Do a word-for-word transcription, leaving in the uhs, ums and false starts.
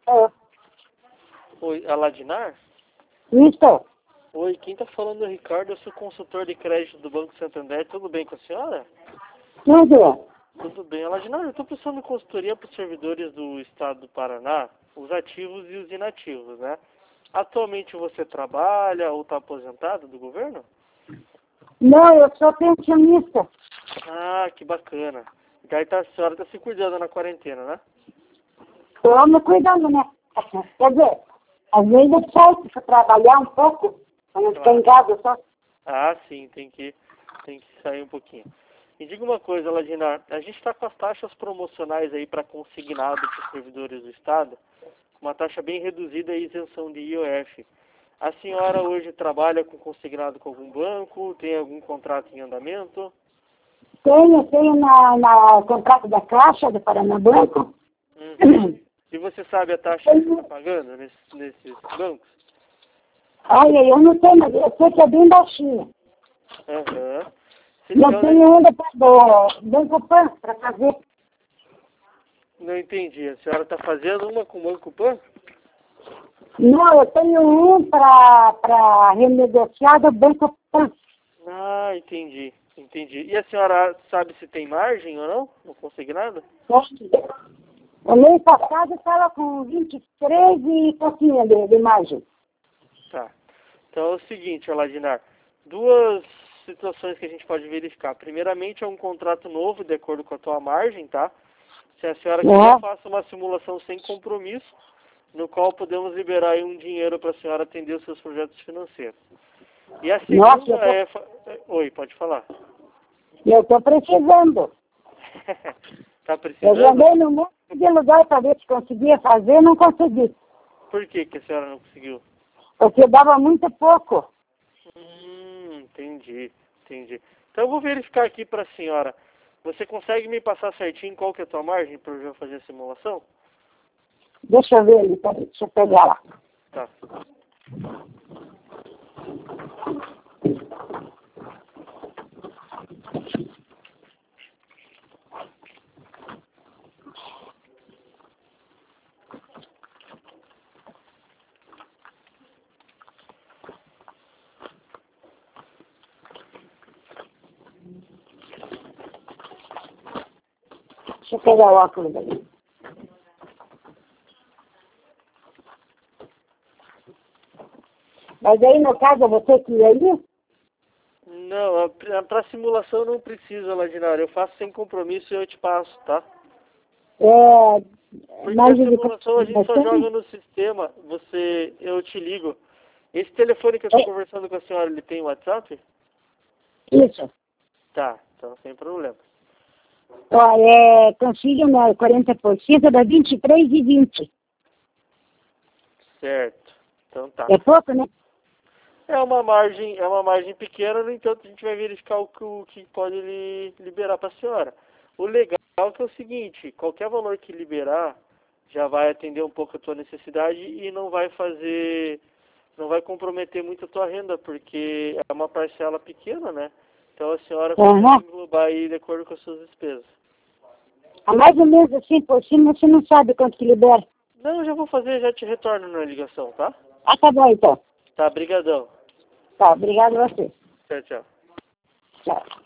É. Oi, Aladinar? Isso. Oi, quem tá falando é o Ricardo, eu sou consultor de crédito do Banco Santander, tudo bem com a senhora? Tudo. Tudo bem. Aladinar, eu estou prestando consultoria para os servidores do Estado do Paraná, os ativos e os inativos, né? Atualmente você trabalha ou está aposentado do governo? Não, eu sou pensionista. Ah, que bacana. Daí tá, a senhora está se cuidando na quarentena, né? Estou me cuidando, né? Quer dizer, às vezes eu saio para trabalhar um pouco, para não ficar em casa só. Ah, sim, tem que, tem que sair um pouquinho. Me diga uma coisa, Aladinar, a gente está com as taxas promocionais aí para consignado para os servidores do Estado, uma taxa bem reduzida e isenção de I O F. A senhora hoje trabalha com consignado com algum banco? Tem algum contrato em andamento? Tenho, tenho na, na contrato da Caixa, do Paraná Banco. Uhum. E você sabe a taxa que você está pagando nesses, nesses bancos? Olha, eu não tenho, mas eu sei que é bem baixinho. Aham. Não Então, tenho ainda pra- do Banco Pan para fazer. não entendi. A senhora está fazendo uma com o Banco Pan? Não, eu tenho um para renegociar do Banco Pan. Ah, entendi. Entendi. E a senhora sabe se tem margem ou não? No consignado? O mês passado estava com vinte e três e pouquinho de, de margem. Tá. Então é o seguinte, Aladinar. Duas situações que a gente pode verificar. Primeiramente, é um contrato novo, de acordo com a tua margem, tá? Se a senhora quiser, É. faça uma simulação sem compromisso, no qual podemos liberar aí um dinheiro para a senhora atender os seus projetos financeiros. E a segunda Nossa, eu tô, é... fa- Oi, pode falar. eu estou precisando. Tá Eu precisando? andei num monte de lugar para ver se conseguia fazer, não consegui. Por que que a senhora não conseguiu? Porque dava muito pouco. Hum, entendi, entendi. Então eu vou verificar aqui para a senhora. Você consegue me passar certinho qual que é a tua margem para eu já fazer a simulação? Deixa eu ver ali, peraí, deixa eu pegar lá. Tá. Deixa eu pegar o óculos ali. Mas aí, no caso, eu vou ter que ir aí? Não, para simulação não precisa, Ladinar. Eu faço sem compromisso e eu te passo, tá? É, Porque mais a de simulação a gente só joga no sistema, você, eu te ligo. Esse telefone que eu estou É. conversando com a senhora, ele tem WhatsApp? Isso. Tá, então sem problema. Ó, é, consigo né, quarenta por cento da vinte e três e vinte. Certo. Então tá. É pouco, né? É uma margem, é uma margem pequena, no entanto a gente vai verificar o que, o que pode li, liberar para a senhora. O legal é que é o seguinte, qualquer valor que liberar já vai atender um pouco a tua necessidade e não vai fazer, não vai comprometer muito a tua renda, porque é uma parcela pequena, né? Então a senhora Uhum. consegue englobar aí de acordo com as suas despesas. A mais ou menos assim por cima, você não sabe quanto que libera. Não, eu já vou fazer, já te retorno na ligação, tá? Ah, tá bom então. Tá, brigadão. Tá, obrigado a você. Tchau, tchau. Tchau.